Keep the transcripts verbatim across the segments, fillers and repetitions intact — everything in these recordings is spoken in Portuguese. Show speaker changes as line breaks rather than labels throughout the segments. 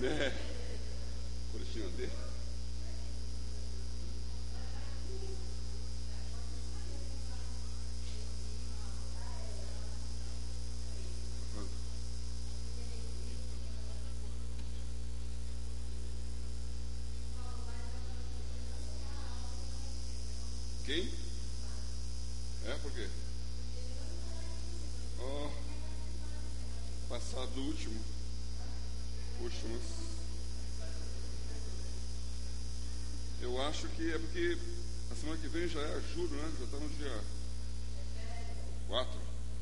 É. Coletinho dele. Quem? É, por quê? Oh, passado do último. Puxa, mas eu acho que é porque a semana que vem já é julho, né? Já está no dia quatro.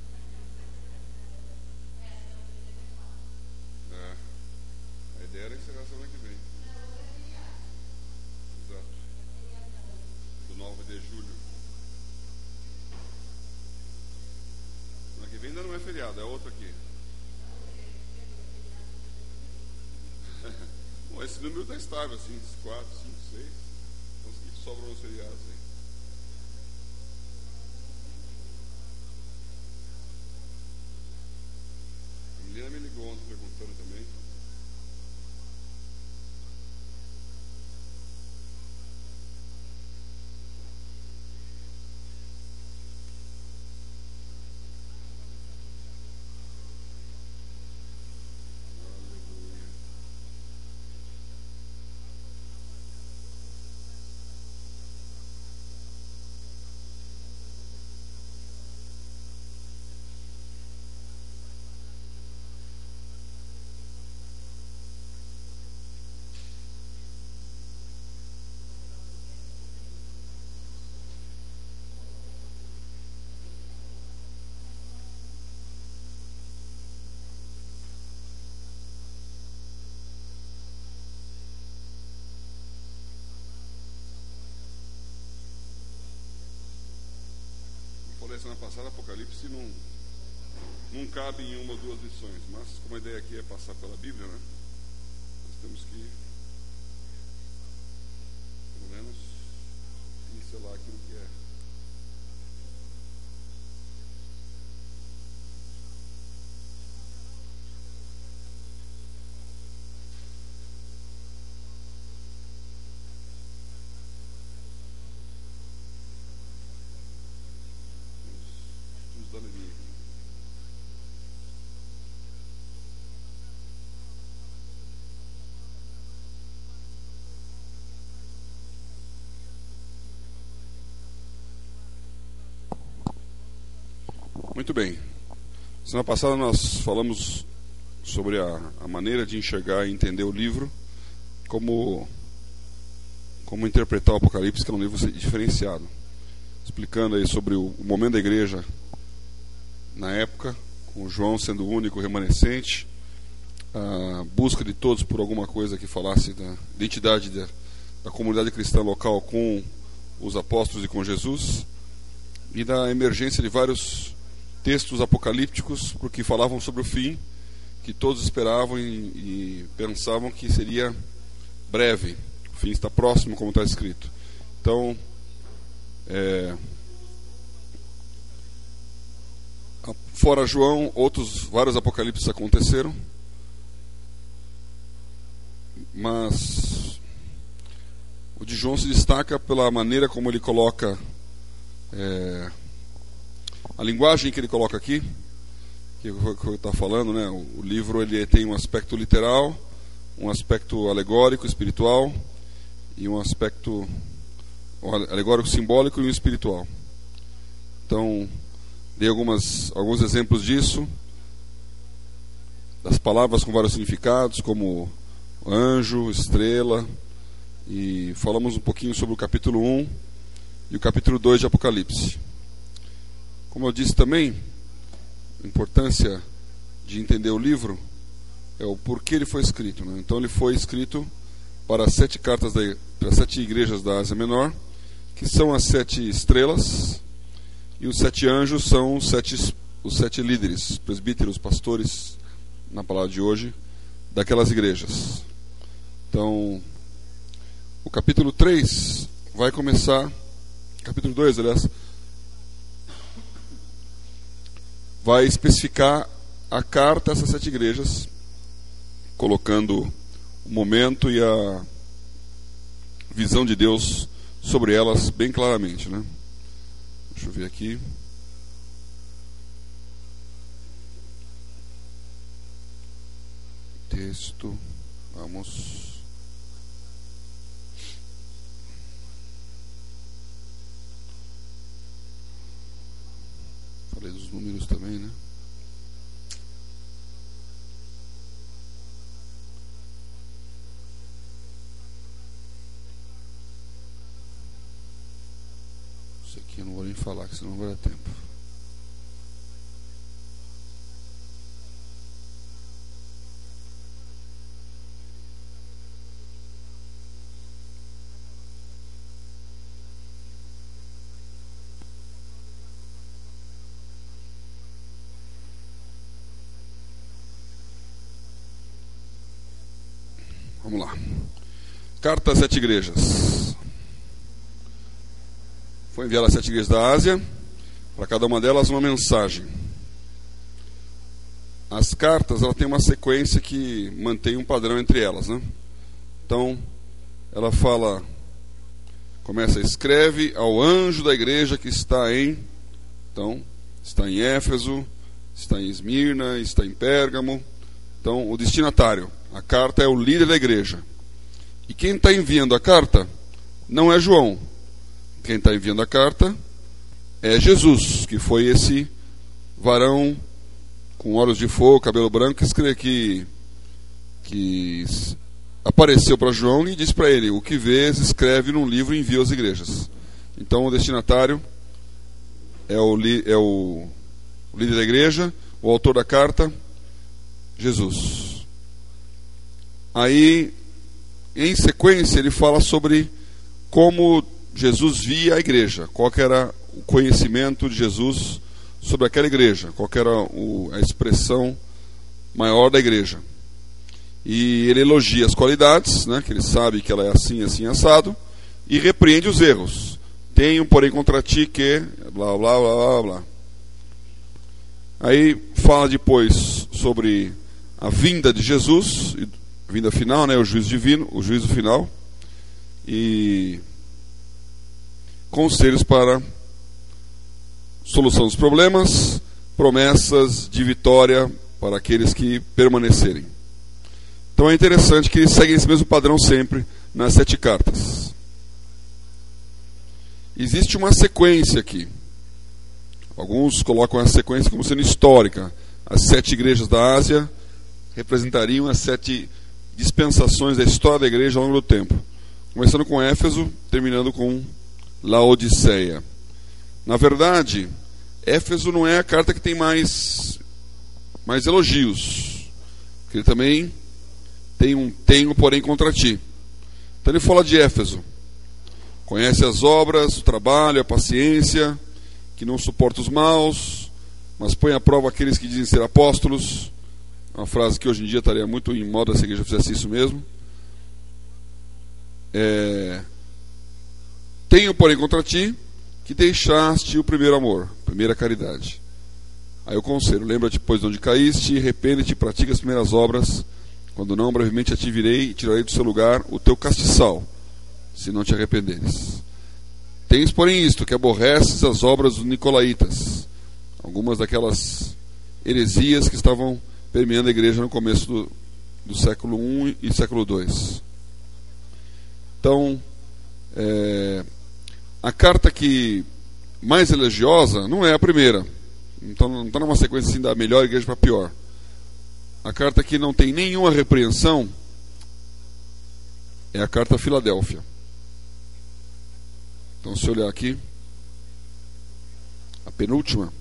É. A ideia era encerrar a semana que vem. Exato. Do nove de julho. Semana que vem ainda não é feriado, é outro aqui. Bom, esse número está estável, assim, quatro, cinco, seis. Então, que sobram os feriados aí. A menina me ligou ontem perguntando também. Semana passada, Apocalipse não, não cabe em uma ou duas lições, mas como a ideia aqui é passar pela Bíblia, né, nós temos que, pelo menos, pincelar aquilo que é. Muito bem. Semana passada nós falamos sobre a, a maneira de enxergar e entender o livro, como, como interpretar o Apocalipse, que é um livro diferenciado, explicando aí sobre o, o momento da igreja na época, com João sendo o único remanescente, a busca de todos por alguma coisa que falasse da identidade da, da comunidade cristã local com os apóstolos e com Jesus, e da emergência de vários textos apocalípticos, porque falavam sobre o fim, que todos esperavam e, e pensavam que seria breve. O fim está próximo, como está escrito. Então, é, fora João, outros vários apocalipses aconteceram, mas o de João se destaca pela maneira como ele coloca é, a linguagem que ele coloca aqui, que eu estou falando, né? O, o livro ele tem um aspecto literal, um aspecto alegórico, espiritual, e um aspecto um alegórico simbólico e um espiritual. Então, dei algumas, alguns exemplos disso, das palavras com vários significados, como anjo, estrela, e falamos um pouquinho sobre o capítulo um e o capítulo dois de Apocalipse. Como eu disse também, a importância de entender o livro é o porquê ele foi escrito, né? Então ele foi escrito para as sete cartas da, para as sete igrejas da Ásia Menor, que são as sete estrelas, e os sete anjos são os sete, os sete líderes, presbíteros, pastores, na palavra de hoje, daquelas igrejas. Então, o capítulo três vai começar, capítulo dois, aliás, vai especificar a carta a essas sete igrejas, colocando o momento e a visão de Deus sobre elas bem claramente, né? Deixa eu ver aqui. Texto, vamos. Falei dos números também, né? Isso aqui eu não vou nem falar, que senão não vai dar tempo. Vamos lá. Carta às sete igrejas. Foi enviada às sete igrejas da Ásia. Para cada uma delas uma mensagem. As cartas, ela tem uma sequência que mantém um padrão entre elas, né? Então, ela fala, começa, escreve ao anjo da igreja que está em, então, está em Éfeso, está em Esmirna, está em Pérgamo. Então, o destinatário, a carta é o líder da igreja. E quem está enviando a carta não é João. Quem está enviando a carta é Jesus, que foi esse varão com olhos de fogo, cabelo branco, que, que, que apareceu para João e disse para ele: o que vês, escreve num livro e envia às igrejas. Então, o destinatário é o, é o, o líder da igreja, o autor da carta, Jesus. Aí, em sequência, ele fala sobre como Jesus via a igreja, qual que era o conhecimento de Jesus sobre aquela igreja, qual que era o, a expressão maior da igreja. E ele elogia as qualidades, né, que ele sabe que ela é assim, assim, assado, e repreende os erros. Tenho, porém, contra ti que... blá, blá, blá, blá, blá. Aí fala depois sobre a vinda de Jesus, a vinda final, né, o juízo divino, o juízo final, e conselhos para solução dos problemas, promessas de vitória para aqueles que permanecerem. Então é interessante que eles seguem esse mesmo padrão sempre nas sete cartas. Existe uma sequência aqui. Alguns colocam a sequência como sendo histórica. As sete igrejas da Ásia representariam as sete dispensações da história da igreja ao longo do tempo. Começando com Éfeso, terminando com Laodiceia. Na verdade, Éfeso não é a carta que tem mais, mais elogios. Porque ele também tem um tenho, porém, contra ti. Então ele fala de Éfeso. Conhece as obras, o trabalho, a paciência, que não suporta os maus, mas põe à prova aqueles que dizem ser apóstolos. Uma frase que hoje em dia estaria muito em moda se a igreja fizesse isso mesmo. É, tenho, porém, contra ti que deixaste o primeiro amor, primeira caridade. Aí o conselho: lembra-te, pois, de onde caíste, e arrepende-te e pratica as primeiras obras. Quando não, brevemente a ti virei e tirarei do seu lugar o teu castiçal, se não te arrependeres. Tens, porém, isto, que aborreces as obras dos nicolaítas, algumas daquelas heresias que estavam permeando a igreja no começo do, do século I e século dois. Então, é, a carta que mais elogiosa não é a primeira. Então, não está numa sequência assim da melhor igreja para a pior. A carta que não tem nenhuma repreensão é a carta a Filadélfia. Então, se olhar aqui, a penúltima,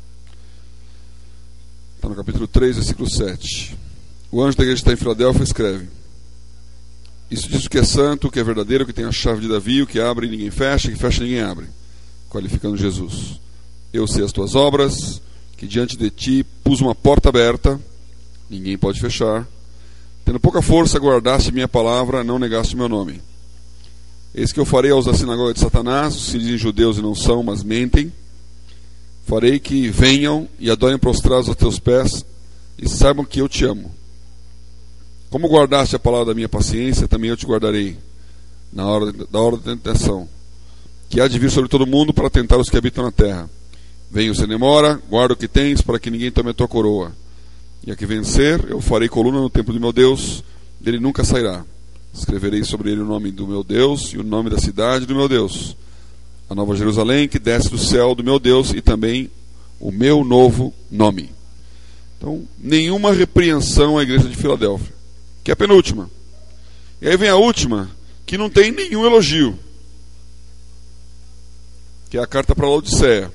está no capítulo três, versículo sete. O anjo da igreja que está em Filadélfia escreve: isso diz o que é santo, o que é verdadeiro, o que tem a chave de Davi, o que abre e ninguém fecha, o que fecha e ninguém abre. Qualificando Jesus: eu sei as tuas obras, que diante de ti pus uma porta aberta, ninguém pode fechar. Tendo pouca força, guardaste minha palavra, não negaste meu nome. Eis que eu farei aos da sinagoga de Satanás, os que se dizem judeus e não são, mas mentem. Farei que venham e adorem prostrados aos teus pés, e saibam que eu te amo. Como guardaste a palavra da minha paciência, também eu te guardarei na hora da hora da tentação, que há de vir sobre todo mundo para tentar os que habitam na terra. Venho sem demora, guarda o que tens, para que ninguém tome a tua coroa. E a que vencer, eu farei coluna no templo de meu Deus, dele nunca sairá. Escreverei sobre ele o nome do meu Deus e o nome da cidade do meu Deus, a nova Jerusalém que desce do céu do meu Deus, e também o meu novo nome. Então, nenhuma repreensão à igreja de Filadélfia, que é a penúltima. E aí vem a última, que não tem nenhum elogio, que é a carta para Laodiceia.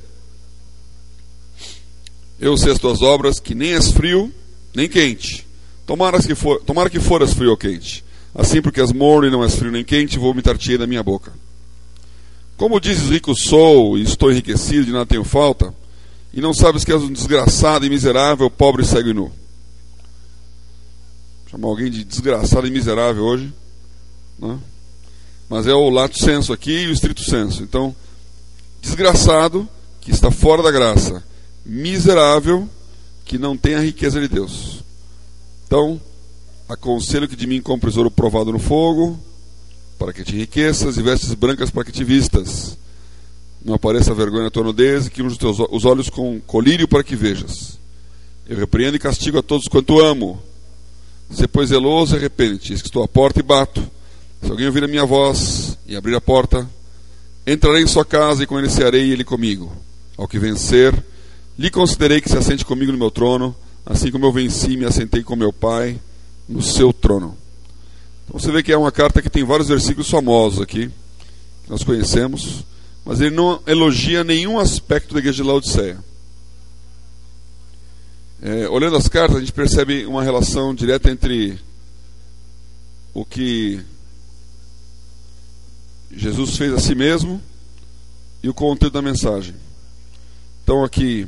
Eu sei as tuas obras, que nem és frio, nem quente. Tomara que, for, tomara que foras frio ou quente. Assim, porque és morno e não és frio nem quente, vou vomitar-te-ei da minha boca. Como dizes, rico sou, e estou enriquecido, e nada tenho falta, e não sabes que és um desgraçado e miserável, pobre, cego e nu. Chamar alguém de desgraçado e miserável hoje, né? Mas é o lato senso aqui e o estrito senso. Então, desgraçado, que está fora da graça, miserável, que não tem a riqueza de Deus. Então, aconselho que de mim compres ouro provado no fogo, para que te enriqueças, e vestes brancas para que te vistas. Não apareça vergonha na tua nudez, e que unja os teus os olhos com colírio para que vejas. Eu repreendo e castigo a todos quanto amo. Se pois zeloso, arrepende-te. Eis que estou à porta e bato. Se alguém ouvir a minha voz e abrir a porta, entrarei em sua casa e conhecerei ele comigo. Ao que vencer, lhe considerei que se assente comigo no meu trono, assim como eu venci e me assentei com meu Pai no seu trono. Então você vê que é uma carta que tem vários versículos famosos aqui, que nós conhecemos, mas ele não elogia nenhum aspecto da igreja de Laodiceia. É, olhando as cartas, a gente percebe uma relação direta entre o que Jesus fez a si mesmo e o conteúdo da mensagem. Então aqui,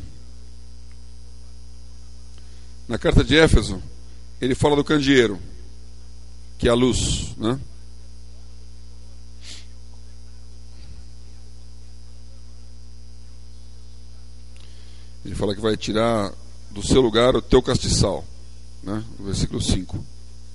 na carta de Éfeso, ele fala do candeeiro, que é a luz, né? Ele fala que vai tirar do seu lugar o teu castiçal, né? No versículo cinco,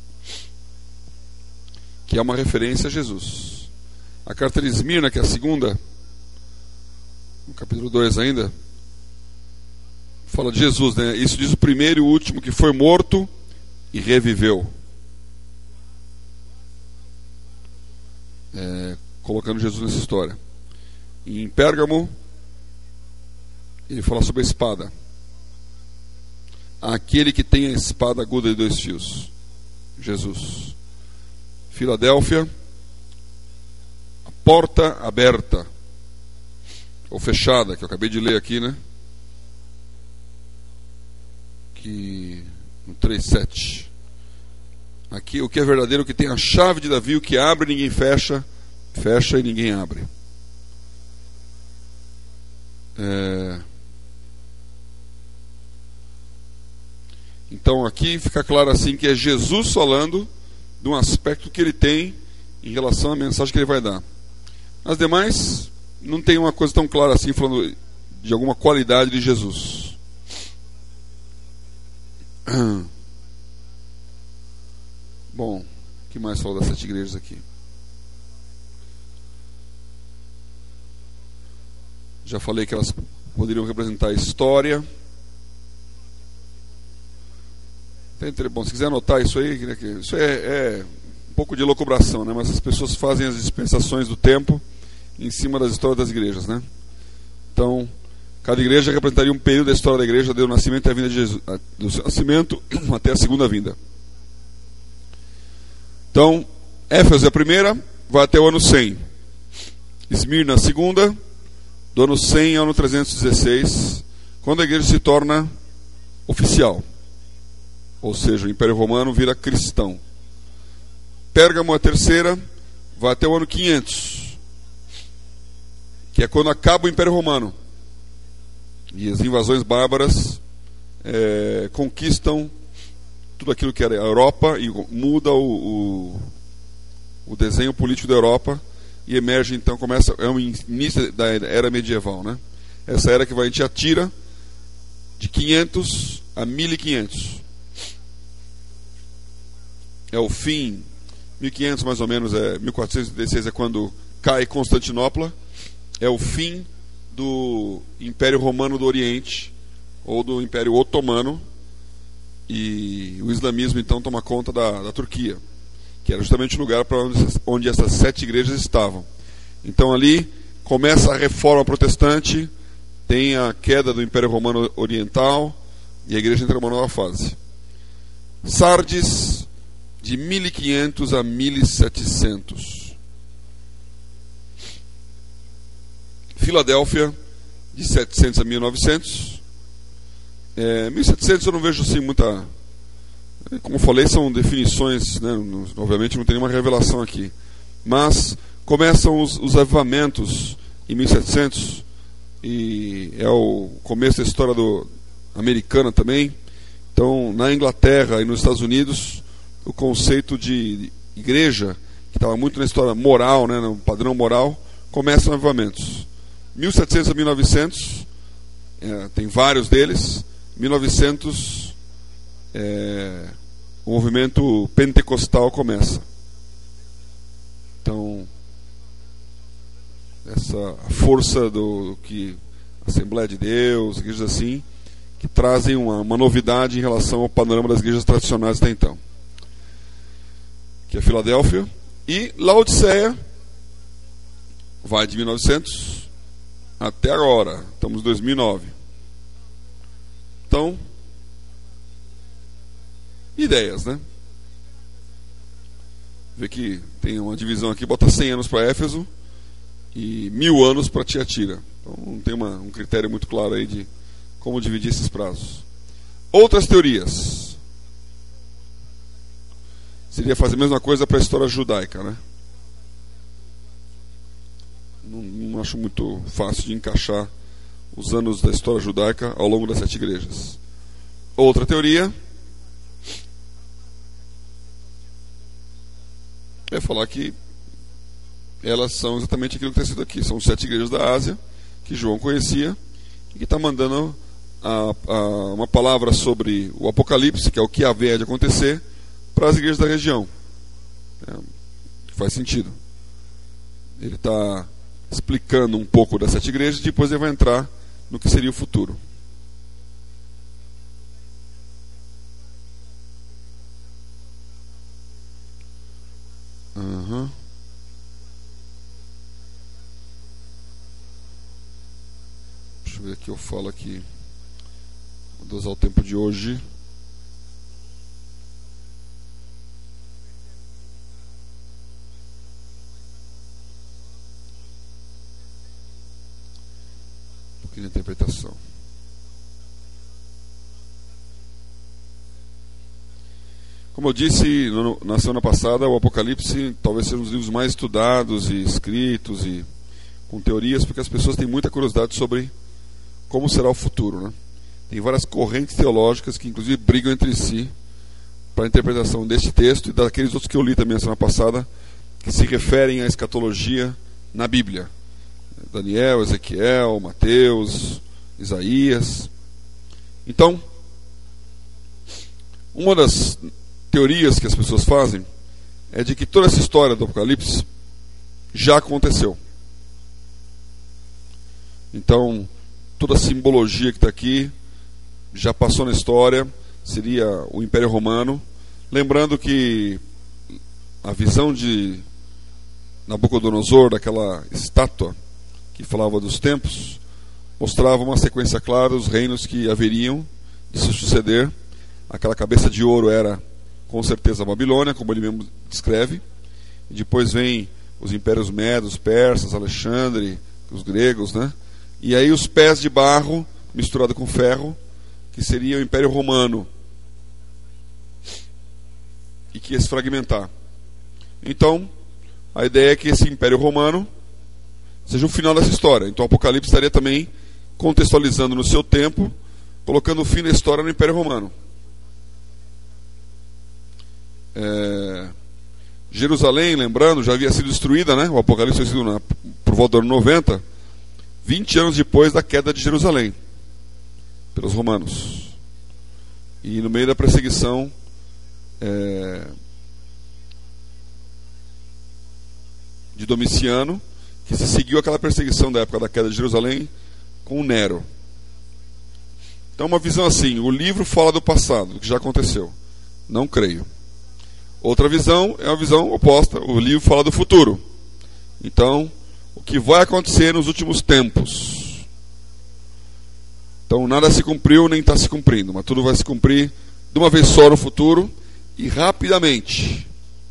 que é uma referência a Jesus. A carta de Esmirna, que é a segunda, no capítulo dois ainda, fala de Jesus, né? Isso diz o primeiro e o último, que foi morto e reviveu, é, colocando Jesus nessa história. E em Pérgamo, ele fala sobre a espada. Aquele que tem a espada aguda de dois fios, Jesus. Filadélfia, a porta aberta ou fechada, que eu acabei de ler aqui, né? Que no três sete, aqui o que é verdadeiro, o que tem a chave de Davi, o que abre ninguém fecha, fecha e ninguém abre. É... Então aqui fica claro assim que é Jesus falando de um aspecto que ele tem em relação à mensagem que ele vai dar. As demais não tem uma coisa tão clara assim, falando de alguma qualidade de Jesus. Bom, o que mais fala das sete igrejas aqui? Já falei que elas poderiam representar a história. Bom, se quiser anotar isso aí, né, que isso é, é um pouco de elucubração, né, mas as pessoas fazem as dispensações do tempo em cima das histórias das igrejas, né? Então, cada igreja representaria um período da história da igreja, desde o nascimento e a vinda de Jesus, do seu nascimento até a segunda vinda. Então, Éfeso é a primeira, vai até o ano cem. Esmirna a segunda, do ano cem ao ano trezentos e dezesseis, quando a igreja se torna oficial. Ou seja, o Império Romano vira cristão. Pérgamo, a terceira, vai até o ano quinhentos, que é quando acaba o Império Romano. E as invasões bárbaras é, conquistam tudo aquilo que era a Europa e muda o, o, o desenho político da Europa, e emerge, então, começa, é o início da era medieval, né? Essa era que vai, a gente atira de quinhentos a mil e quinhentos. É é o fim, mil e quinhentos mais ou menos, é, mil quatrocentos e trinta e seis é quando cai Constantinopla, é o fim do Império Romano do Oriente, ou do Império Otomano, e o islamismo então toma conta da, da Turquia, que era justamente o lugar para onde, onde essas sete igrejas estavam. Então ali começa a reforma protestante, tem a queda do Império Romano Oriental, e a igreja entra numa nova fase. Sardes, de mil e quinhentos a mil e setecentos. Filadélfia, de setecentos a mil e novecentos. É, mil e setecentos eu não vejo assim muita... Como eu falei, são definições, né? Obviamente não tem nenhuma revelação aqui. Mas começam os, os avivamentos em mil e setecentos, e é o começo da história do, americana também. Então, na Inglaterra e nos Estados Unidos, o conceito de igreja, que estava muito na história moral, né, no padrão moral, começam avivamentos. mil e setecentos a mil e novecentos, é, tem vários deles. mil e novecentos, é, o movimento pentecostal começa. Então, essa força do, do que Assembleia de Deus, igrejas assim, que trazem uma, uma novidade em relação ao panorama das igrejas tradicionais até então, que é Filadélfia. E Laodiceia vai de mil e novecentos até agora, estamos em dois mil e nove. Então, ideias, né? Vê que tem uma divisão aqui, bota cem anos para Éfeso e mil anos para Tiatira. Então não tem uma, um critério muito claro aí de como dividir esses prazos. Outras teorias. Seria fazer a mesma coisa para a história judaica, né? Não, não acho muito fácil de encaixar os anos da história judaica ao longo das sete igrejas. Outra teoria é falar que elas são exatamente aquilo que está escrito aqui. São sete igrejas da Ásia que João conhecia e que está mandando a, a, uma palavra sobre o Apocalipse, que é o que haver de acontecer, para as igrejas da região. É, faz sentido. Ele está explicando um pouco das sete igrejas e depois ele vai entrar no que seria o futuro. Uhum. Deixa eu ver aqui, eu falo aqui. Vou dosar o tempo de hoje. Um pouquinho de interpretação. Como eu disse no, na semana passada, o Apocalipse talvez seja um dos livros mais estudados e escritos e com teorias, porque as pessoas têm muita curiosidade sobre como será o futuro, né? Tem várias correntes teológicas que inclusive brigam entre si para a interpretação deste texto e daqueles outros que eu li também na semana passada, que se referem à escatologia na Bíblia. Daniel, Ezequiel, Mateus, Isaías. Então, uma das teorias que as pessoas fazem é de que toda essa história do Apocalipse já aconteceu. Então, toda a simbologia que está aqui já passou na história, seria o Império Romano. Lembrando que a visão de Nabucodonosor, daquela estátua que falava dos tempos, mostrava uma sequência clara dos reinos que haveriam de se suceder. Aquela cabeça de ouro era com certeza a Babilônia, como ele mesmo descreve, e depois vem os impérios medos, persas, Alexandre, os gregos, né? E aí os pés de barro misturado com ferro, que seria o Império Romano, e que ia se fragmentar. Então, a ideia é que esse Império Romano seja o final dessa história. Então o Apocalipse estaria também contextualizando no seu tempo, colocando o fim da história no Império Romano. É... Jerusalém, lembrando, já havia sido destruída, né? O Apocalipse foi sido na, por volta do ano noventa, vinte anos depois da queda de Jerusalém pelos romanos. E no meio da perseguição, é... de Domiciano, que se seguiu aquela perseguição da época da queda de Jerusalém com Nero. Então, uma visão assim: o livro fala do passado, do que já aconteceu. Não creio. Outra visão é uma visão oposta: o livro fala do futuro. Então, o que vai acontecer nos últimos tempos. Então, nada se cumpriu nem está se cumprindo, mas tudo vai se cumprir de uma vez só no futuro e rapidamente.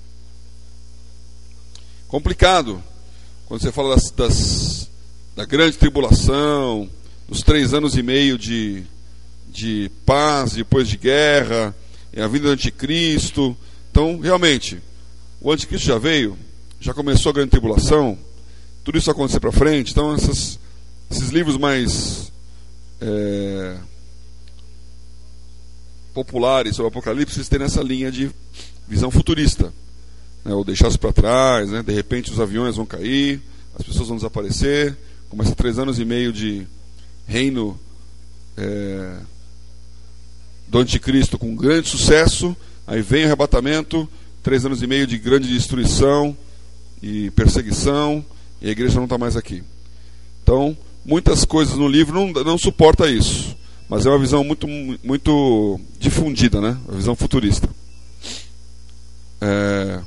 Complicado quando você fala das, das, da grande tribulação, dos três anos e meio de, de paz, depois de guerra, e a vinda do anticristo. Então, realmente, o anticristo já veio, já começou a grande tribulação, tudo isso vai acontecer para frente. Então, essas, esses livros mais é, populares sobre o Apocalipse, eles têm essa linha de visão futurista, né, ou deixar isso para trás, né, de repente os aviões vão cair, as pessoas vão desaparecer, começa três anos e meio de reino é, do anticristo com grande sucesso, aí vem o arrebatamento, três anos e meio de grande destruição e perseguição, e a igreja não está mais aqui. Então, muitas coisas no livro não, não suporta isso, mas é uma visão muito, muito difundida, né? Uma visão futurista. É...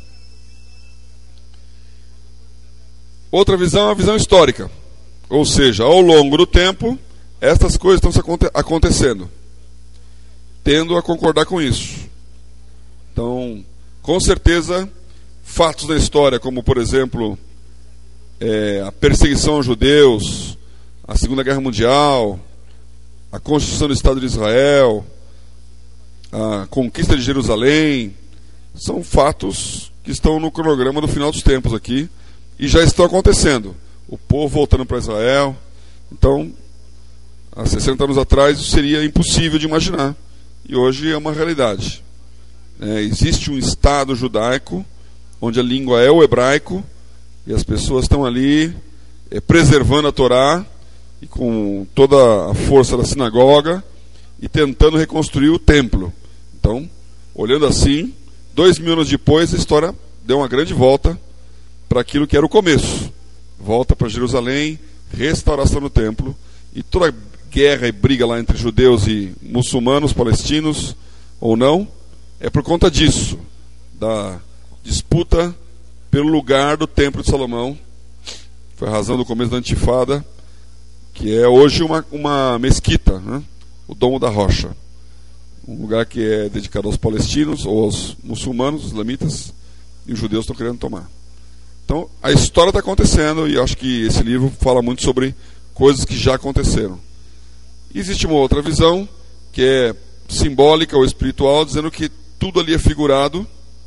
Outra visão é a visão histórica, ou seja, ao longo do tempo, estas coisas estão se aconte- acontecendo, tendo a concordar com isso. Então, com certeza, fatos da história, como por exemplo, é, a perseguição aos judeus, a Segunda Guerra Mundial, a Constituição do Estado de Israel, a conquista de Jerusalém, são fatos que estão no cronograma do final dos tempos aqui, e já estão acontecendo. O povo voltando para Israel. Então, há sessenta anos atrás, isso seria impossível de imaginar. E hoje é uma realidade. É, existe um Estado judaico, onde a língua é o hebraico, e as pessoas estão ali é, preservando a Torá, e com toda a força da sinagoga, e tentando reconstruir o templo. Então, olhando assim, dois mil anos depois, a história deu uma grande volta para aquilo que era o começo. Volta para Jerusalém, restauração do templo, e toda guerra e briga lá entre judeus e muçulmanos, palestinos ou não, é por conta disso, da disputa pelo lugar do templo de Salomão. Foi a razão do começo da Intifada, que é hoje uma, uma mesquita, né? O Domo da Rocha, um lugar que é dedicado aos palestinos ou aos muçulmanos, os islamitas, e os judeus estão querendo tomar. Então, a história está acontecendo, e eu acho que esse livro fala muito sobre coisas que já aconteceram. E existe uma outra visão, que é simbólica ou espiritual, dizendo que tudo ali é figurado,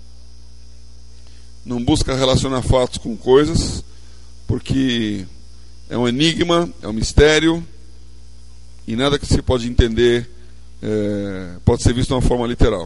não busca relacionar fatos com coisas, porque é um enigma, é um mistério, e nada que se pode entender é, pode ser visto de uma forma literal.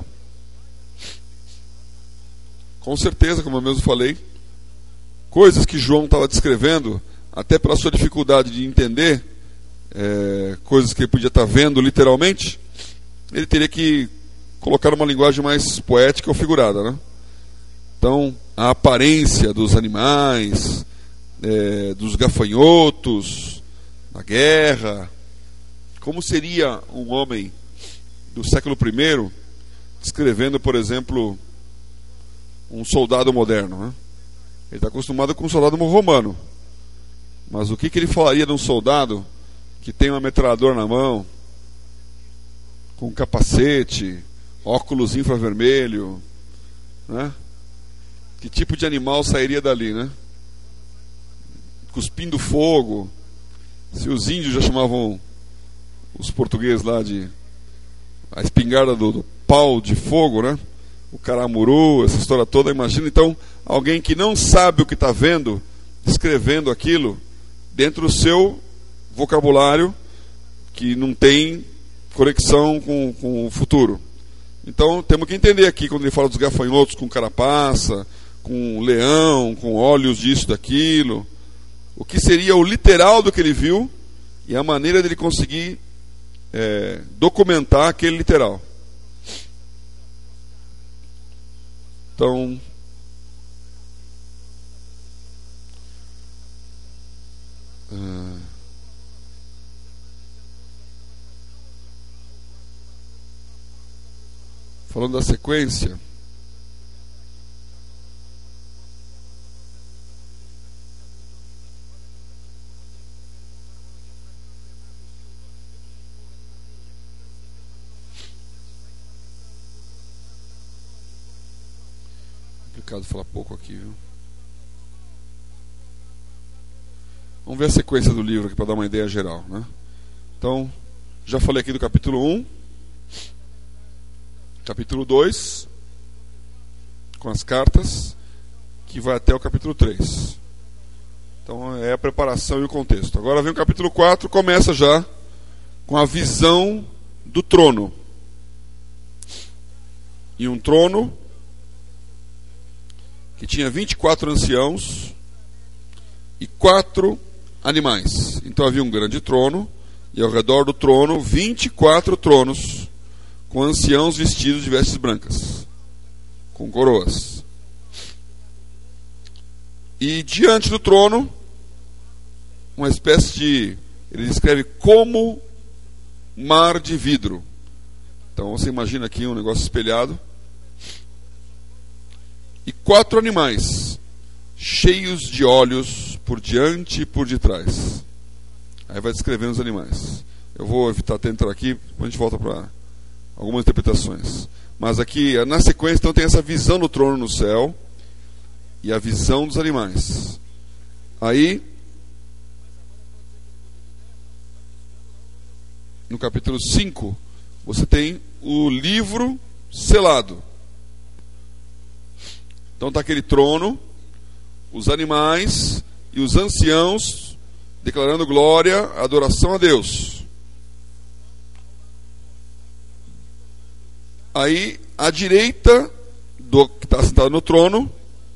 Com certeza, como eu mesmo falei, coisas que João estava descrevendo, até pela sua dificuldade de entender, é, coisas que ele podia estar vendo literalmente, ele teria que colocar uma linguagem mais poética ou figurada, né? Então, a aparência dos animais, é, dos gafanhotos, a guerra, como seria um homem do século primeiro descrevendo, por exemplo, um soldado moderno, né? Ele está acostumado com um soldado romano. Mas o que, que ele falaria de um soldado que tem uma metralhadora na mão, com capacete, óculos infravermelho, né? Que tipo de animal sairia dali, né? Cuspindo fogo. Se os índios já chamavam os portugueses lá de a espingarda do, do pau de fogo, né? O caramuru, essa história toda, imagina então alguém que não sabe o que está vendo, descrevendo aquilo dentro do seu vocabulário, que não tem conexão com, com o futuro. Então temos que entender aqui, quando ele fala dos gafanhotos com carapaça, com leão, com olhos disso, daquilo, o que seria o literal do que ele viu e a maneira dele conseguir é, documentar aquele literal. Então, falando da sequência, complicado falar pouco aqui, viu? Vamos ver a sequência do livro aqui para dar uma ideia geral, né? Então, já falei aqui do capítulo um, capítulo dois, com as cartas, que vai até o capítulo três. Então é a preparação e o contexto. Agora vem o capítulo quatro, começa já com a visão do trono. E um trono que tinha vinte e quatro anciãos e quatro animais. Então havia um grande trono, e ao redor do trono vinte e quatro tronos, com anciãos vestidos de vestes brancas, com coroas. E diante do trono, uma espécie de... ele descreve como mar de vidro. Então você imagina aqui um negócio espelhado. E quatro animais, cheios de olhos por diante e por detrás. Aí vai descrevendo os animais. Eu vou evitar até entrar aqui, depois a gente volta para algumas interpretações. Mas aqui, na sequência, então tem essa visão do trono no céu e a visão dos animais. Aí, no capítulo cinco, você tem o livro selado. Então está aquele trono, os animais e os anciãos declarando glória, adoração a Deus. Aí, à direita do que está sentado no trono,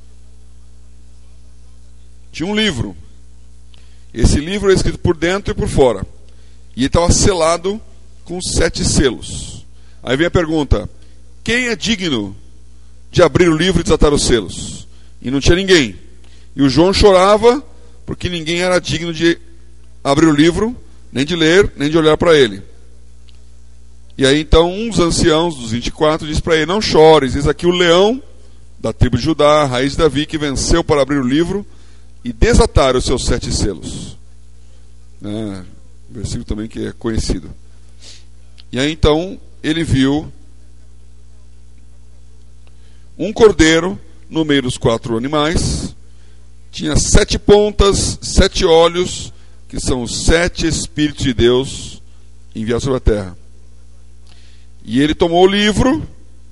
tinha um livro. Esse livro é escrito por dentro e por fora. E ele estava selado com sete selos. Aí vem a pergunta: quem é digno de abrir o livro e desatar os selos? E não tinha ninguém. E o João chorava porque ninguém era digno de abrir o livro, nem de ler, nem de olhar para ele. E aí então um dos anciãos dos vinte e quatro diz para ele: não chores, eis aqui o leão da tribo de Judá, a raiz de Davi, que venceu para abrir o livro e desatar os seus sete selos. É, versículo também que é conhecido. E aí então ele viu um cordeiro no meio dos quatro animais, tinha sete pontas, sete olhos, que são os sete Espíritos de Deus enviados sobre a terra. E ele tomou o livro,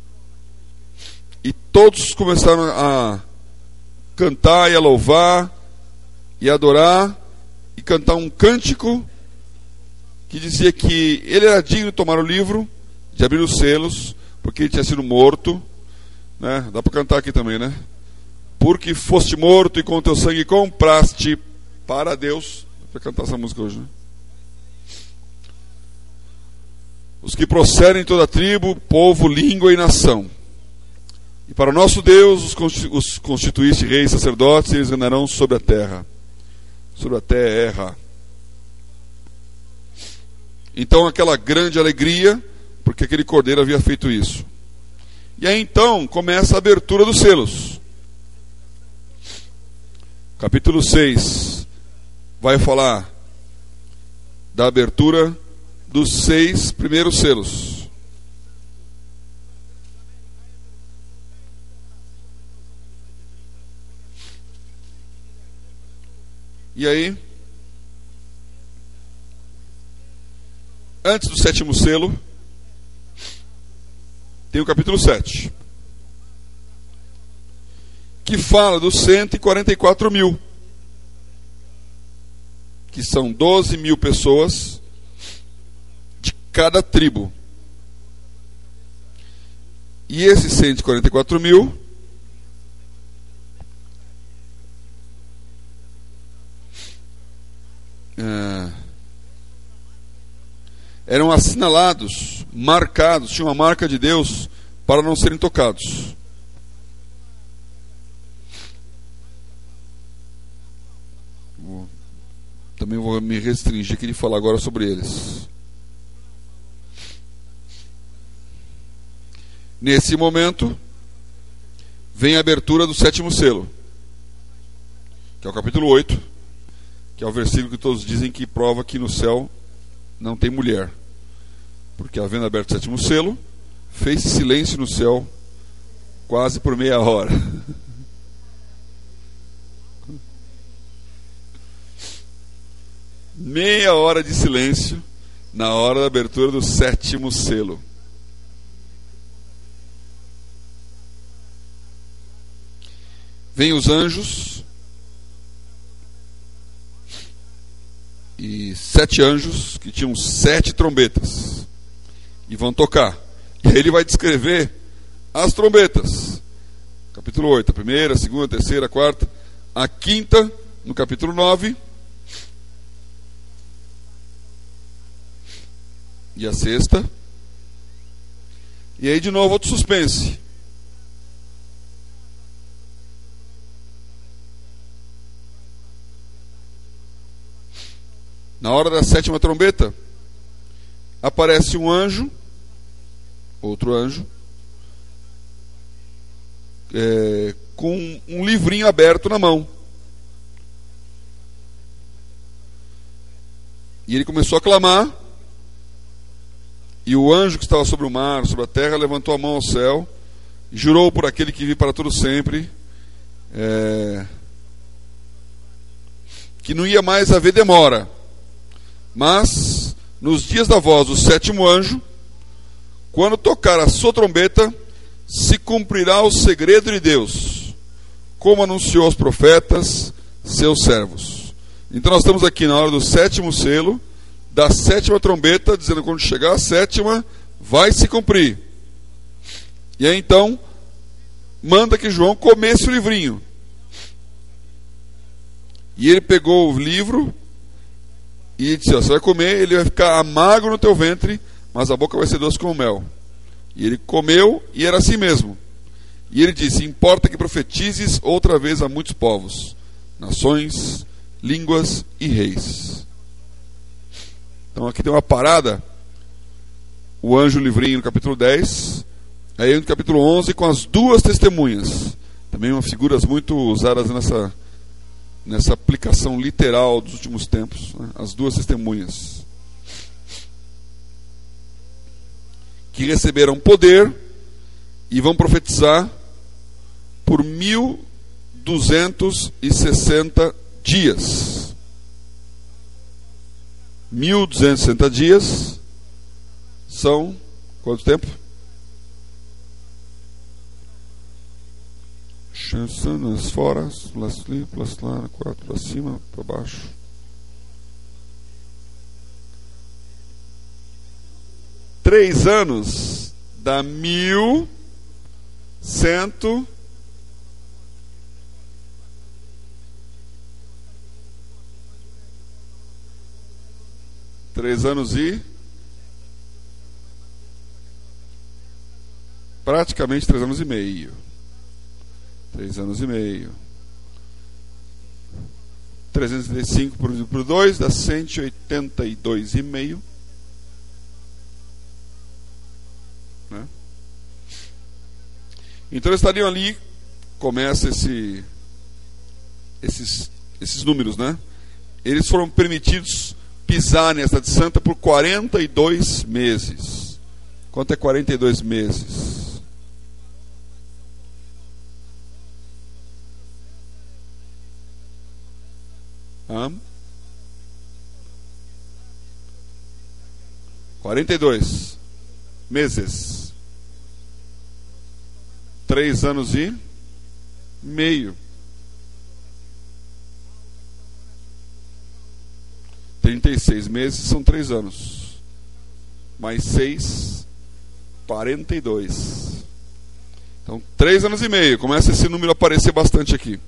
e todos começaram a cantar e a louvar, e a adorar, e cantar um cântico, que dizia que ele era digno de tomar o livro, de abrir os selos, porque ele tinha sido morto, né? Dá para cantar aqui também, né? Porque foste morto e com teu sangue compraste para Deus. Dá para cantar essa música hoje, né? Os que procedem de toda tribo, povo, língua e nação. E para o nosso Deus os constituíste reis e sacerdotes, e eles reinarão sobre a terra. Sobre a terra. Então aquela grande alegria, porque aquele cordeiro havia feito isso. E aí então começa a abertura dos selos. Capítulo seis vai falar da abertura dos seis primeiros selos. E aí, antes do sétimo selo, tem o capítulo sete, que fala dos cento e quarenta e quatro mil, que são doze mil pessoas de cada tribo. E esses cento e quarenta e quatro mil é, eram assinalados, marcados, tinham uma marca de Deus para não serem tocados. Vou, também vou me restringir aqui de falar agora sobre eles. Nesse momento, vem a abertura do sétimo selo, que é o capítulo oito, que é o versículo que todos dizem que prova que no céu não tem mulher. Porque, havendo aberto o sétimo selo, fez silêncio no céu quase por meia hora. Meia hora de silêncio na hora da abertura do sétimo selo. Vêm os anjos, e sete anjos que tinham sete trombetas, e vão tocar. E aí ele vai descrever as trombetas. Capítulo oito, a primeira, a segunda, a terceira, a quarta, a quinta, no capítulo nove, e a sexta. E aí de novo outro suspense. Na hora da sétima trombeta, aparece um anjo, outro anjo, é, com um livrinho aberto na mão. E ele começou a clamar, e o anjo que estava sobre o mar, sobre a terra, levantou a mão ao céu, e jurou por aquele que vive para todo sempre, é, que não ia mais haver demora. Mas, nos dias da voz do sétimo anjo, quando tocar a sua trombeta, se cumprirá o segredo de Deus, como anunciou aos profetas, seus servos. Então nós estamos aqui na hora do sétimo selo, da sétima trombeta, dizendo que quando chegar a sétima, vai se cumprir. E aí então, manda que João comesse o livrinho. E ele pegou o livro, e disse, ó, você vai comer, ele vai ficar amargo no teu ventre, mas a boca vai ser doce como mel. E ele comeu, e era assim mesmo. E ele disse, importa que profetizes outra vez a muitos povos, nações, línguas e reis. Então aqui tem uma parada, o anjo livrinho no capítulo dez, aí no capítulo onze com as duas testemunhas, também uma figuras muito usadas nessa... nessa aplicação literal dos últimos tempos, né? As duas testemunhas que receberam poder e vão profetizar por mil duzentos e sessenta dias. Mil duzentos e sessenta dias são quanto tempo? Chançanas fora, plus ali, plus lá, quatro para cima, para baixo. Três anos dá mil cento três anos e praticamente três anos e meio. Três anos e meio. trezentos e trinta e cinco por, por dois dá cento e oitenta e dois e meio. Né? Então eles estariam ali, começa esse, esses, esses números, né? Eles foram permitidos pisar nessa cidade santa por quarenta e dois meses. Quanto é quarenta e dois meses? Hã? quarenta e dois meses. Três anos e meio. Trinta e seis meses são três anos. Mais seis, quarenta e dois. Então, três anos e meio. Começa esse número a aparecer bastante aqui.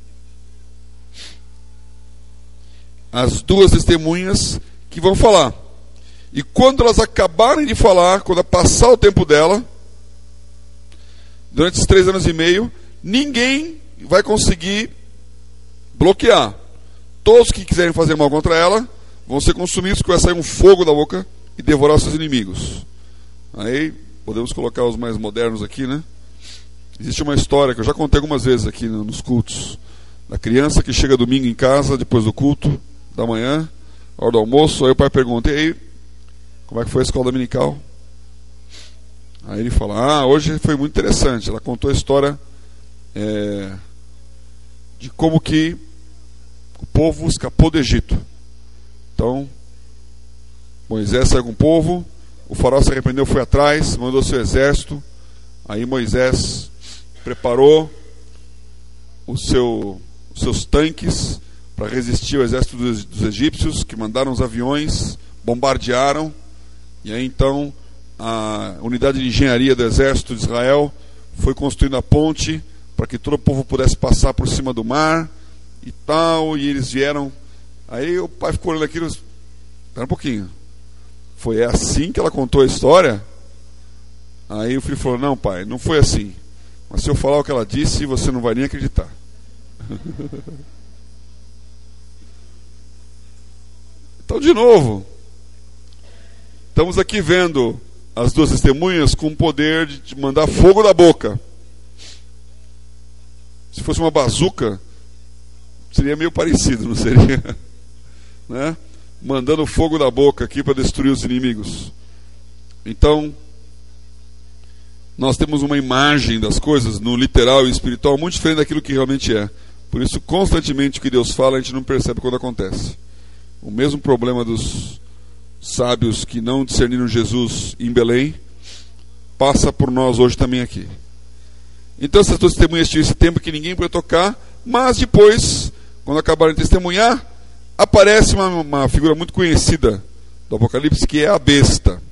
As duas testemunhas que vão falar. E quando elas acabarem de falar, quando passar o tempo dela, durante esses três anos e meio, ninguém vai conseguir bloquear. Todos que quiserem fazer mal contra ela vão ser consumidos, porque vai sair um fogo da boca e devorar os seus inimigos. Aí podemos colocar os mais modernos aqui, né? Existe uma história que eu já contei algumas vezes aqui nos cultos, da criança que chega domingo em casa, depois do culto da manhã, hora do almoço, aí o pai pergunta: e aí, como é que foi a escola dominical? Aí ele fala: ah, hoje foi muito interessante. Ela contou a história é, de como que o povo escapou do Egito. Então, Moisés saiu com o povo, o faraó se arrependeu, foi atrás, mandou seu exército. Aí Moisés preparou o seu, os seus tanques para resistir ao exército dos, dos egípcios, que mandaram os aviões, bombardearam. E aí então a unidade de engenharia do exército de Israel foi construindo a ponte para que todo o povo pudesse passar por cima do mar e tal, e eles vieram. Aí o pai ficou olhando aquilo: espera um pouquinho, foi assim que ela contou a história? Aí o filho falou: não, pai, não foi assim, mas se eu falar o que ela disse, você não vai nem acreditar. Então, de novo, estamos aqui vendo as duas testemunhas com o poder de mandar fogo da boca. Se fosse uma bazuca, seria meio parecido, não seria? Né? Mandando fogo da boca aqui para destruir os inimigos. Então, nós temos uma imagem das coisas no literal e espiritual muito diferente daquilo que realmente é. Por isso, constantemente o que Deus fala a gente não percebe quando acontece. O mesmo problema dos sábios que não discerniram Jesus em Belém passa por nós hoje também aqui. Então essas duas testemunhas tinham esse tempo que ninguém podia tocar, mas depois, quando acabaram de testemunhar, aparece uma, uma figura muito conhecida do Apocalipse, que é a besta.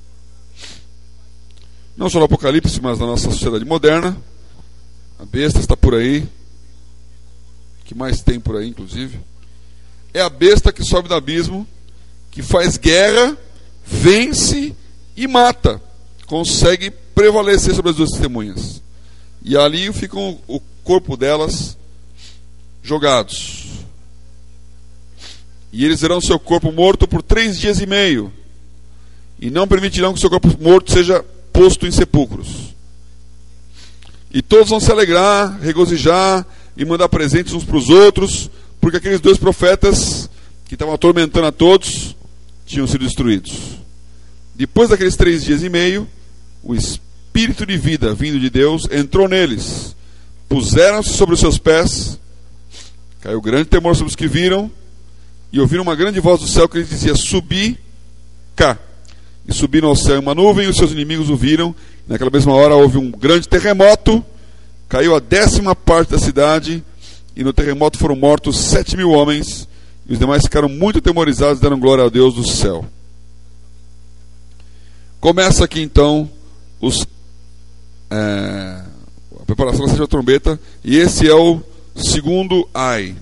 Não só no Apocalipse, mas na nossa sociedade moderna. A besta está por aí. O que mais tem por aí, inclusive? É a besta que sobe do abismo, que faz guerra, vence e mata. Consegue prevalecer sobre as duas testemunhas. E ali ficam o corpo delas jogados. E eles verão seu corpo morto por três dias e meio. E não permitirão que seu corpo morto seja posto em sepulcros. E todos vão se alegrar, regozijar e mandar presentes uns para os outros, porque aqueles dois profetas que estavam atormentando a todos tinham sido destruídos. Depois daqueles três dias e meio, o Espírito de vida vindo de Deus entrou neles, puseram-se sobre os seus pés, caiu grande temor sobre os que viram, e ouviram uma grande voz do céu que lhes dizia: subi cá. E subiram ao céu em uma nuvem, e os seus inimigos o viram. Naquela mesma hora houve um grande terremoto, caiu a décima parte da cidade, e no terremoto foram mortos sete mil homens, e os demais ficaram muito atemorizados e deram glória a Deus do céu. Começa aqui então os, é, a preparação da sétima trombeta, e esse é o segundo ai.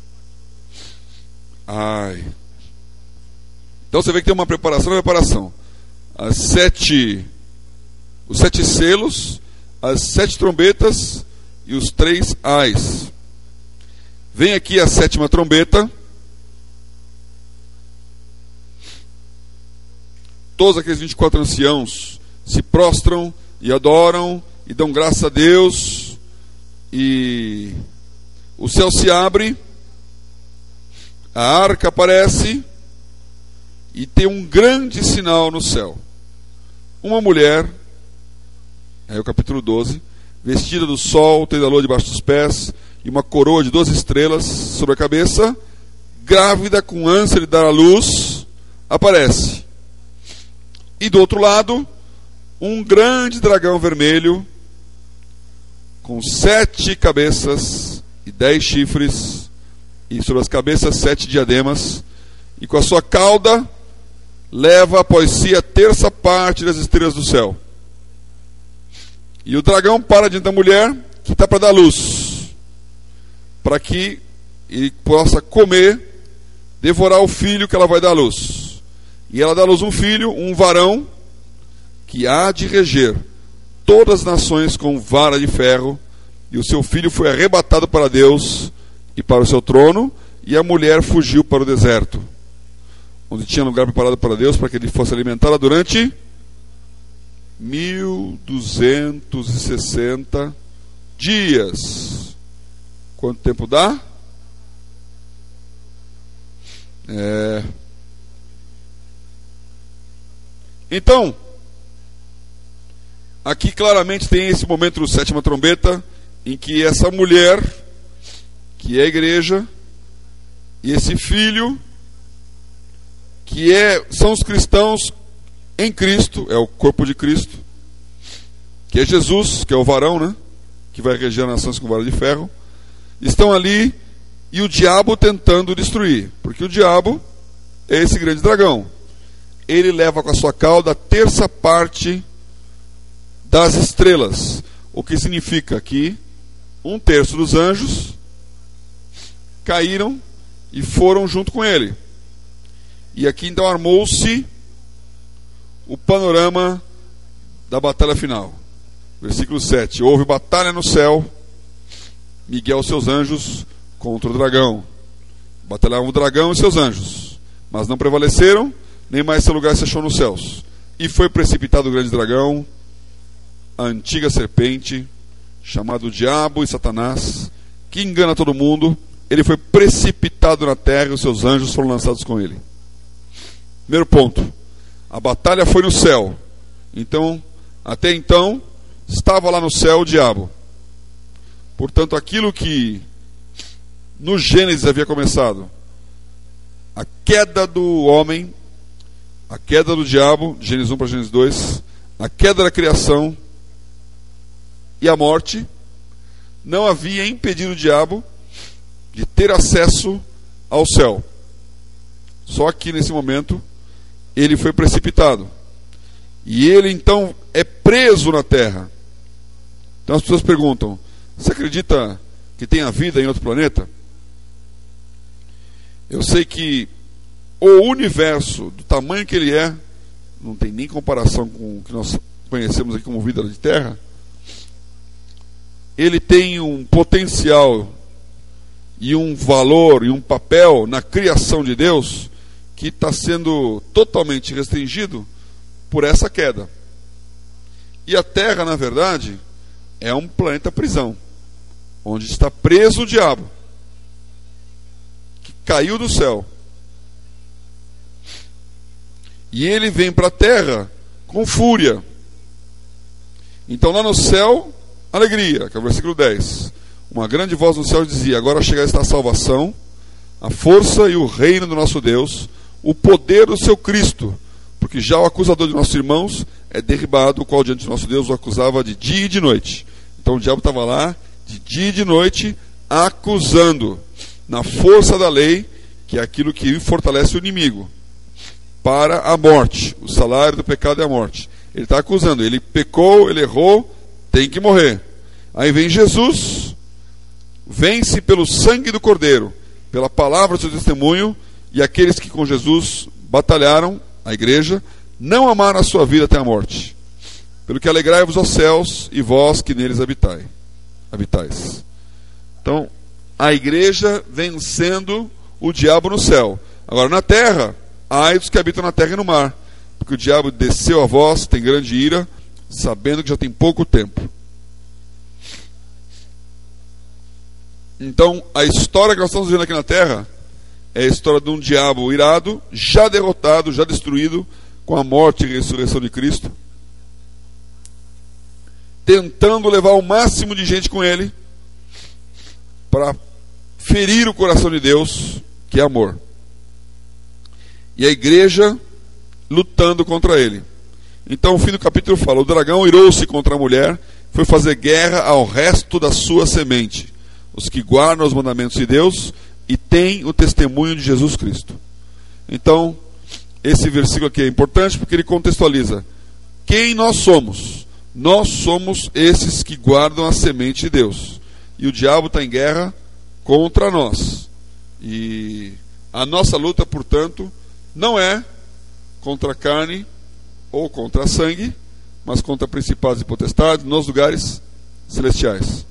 Ai. Então você vê que tem uma preparação e preparação. As sete, os sete selos, as sete trombetas e os três ais. Vem aqui a sétima trombeta. Todos aqueles vinte e quatro anciãos se prostram e adoram e dão graças a Deus. E o céu se abre, a arca aparece e tem um grande sinal no céu. Uma mulher, é o capítulo doze, vestida do sol, tendo a lua debaixo dos pés, e uma coroa de doze estrelas sobre a cabeça, grávida com ânsia de dar à luz, aparece. E do outro lado, um grande dragão vermelho, com sete cabeças e dez chifres, e sobre as cabeças sete diademas, e com a sua cauda leva após si a terça parte das estrelas do céu. E o dragão para diante da mulher que está para dar luz, para que ele possa comer, devorar o filho que ela vai dar à luz. E ela dá à luz um filho, um varão, que há de reger todas as nações com vara de ferro, e o seu filho foi arrebatado para Deus e para o seu trono, e a mulher fugiu para o deserto, onde tinha lugar preparado para Deus, para que ele fosse alimentada durante mil duzentos e sessenta dias. Quanto tempo dá? É... Então, aqui claramente tem esse momento do sétima trombeta, em que essa mulher, que é a igreja, e esse filho, que é, são os cristãos em Cristo, é o corpo de Cristo, que é Jesus, que é o varão, né, que vai reger as nações com vara de ferro, estão ali, e o diabo tentando destruir, porque o diabo é esse grande dragão. Ele leva com a sua cauda a terça parte das estrelas, o que significa que um terço dos anjos caíram e foram junto com ele. E aqui então armou-se o panorama da batalha final. Versículo sete: houve batalha no céu, Miguel e seus anjos contra o dragão. Batalhavam o dragão e seus anjos, mas não prevaleceram, nem mais seu lugar se achou nos céus. E foi precipitado o grande dragão, a antiga serpente, chamado Diabo e Satanás, que engana todo mundo. Ele foi precipitado na terra e os seus anjos foram lançados com ele. Primeiro ponto: a batalha foi no céu. Então, até então, estava lá no céu o diabo. Portanto, aquilo que no Gênesis havia começado, a queda do homem, a queda do diabo, de Gênesis um para Gênesis dois, a queda da criação e a morte, não havia impedido o diabo de ter acesso ao céu. Só que nesse momento ele foi precipitado. E ele então é preso na terra. Então as pessoas perguntam: você acredita que tem a vida em outro planeta? Eu sei que o universo, do tamanho que ele é, não tem nem comparação com o que nós conhecemos aqui como vida de terra. Ele tem um potencial e um valor e um papel na criação de Deus que está sendo totalmente restringido por essa queda. E a Terra, na verdade, é um planeta prisão, onde está preso o diabo, que caiu do céu. E ele vem para a terra com fúria. Então lá no céu, alegria, que é o versículo dez. Uma grande voz no céu dizia: agora chega esta salvação, a força e o reino do nosso Deus, o poder do seu Cristo, porque já o acusador de nossos irmãos é derribado, o qual diante de nosso Deus o acusava de dia e de noite. Então o diabo estava lá de dia e de noite acusando, na força da lei, que é aquilo que fortalece o inimigo, para a morte. O salário do pecado é a morte. Ele está acusando, ele pecou, ele errou, tem que morrer. Aí vem Jesus, vence pelo sangue do Cordeiro, pela palavra do seu testemunho, e aqueles que com Jesus batalharam, a igreja, não amaram a sua vida até a morte. Pelo que alegrai-vos aos céus, e vós que neles habitai, habitais. Então, a igreja vencendo o diabo no céu. Agora, na terra, ai dos que habitam na terra e no mar, porque o diabo desceu a vós, tem grande ira, sabendo que já tem pouco tempo. Então, a história que nós estamos vendo aqui na terra é a história de um diabo irado, já derrotado, já destruído, com a morte e ressurreição de Cristo, tentando levar o máximo de gente com ele, para ferir o coração de Deus, que é amor. E a igreja lutando contra ele. Então o fim do capítulo fala: o dragão irou-se contra a mulher, foi fazer guerra ao resto da sua semente, os que guardam os mandamentos de Deus e têm o testemunho de Jesus Cristo. Então esse versículo aqui é importante porque ele contextualiza quem nós somos. Nós somos esses que guardam a semente de Deus, e o diabo está em guerra contra nós. E a nossa luta, portanto, não é contra a carne ou contra a sangue, mas contra principados e potestades nos lugares celestiais.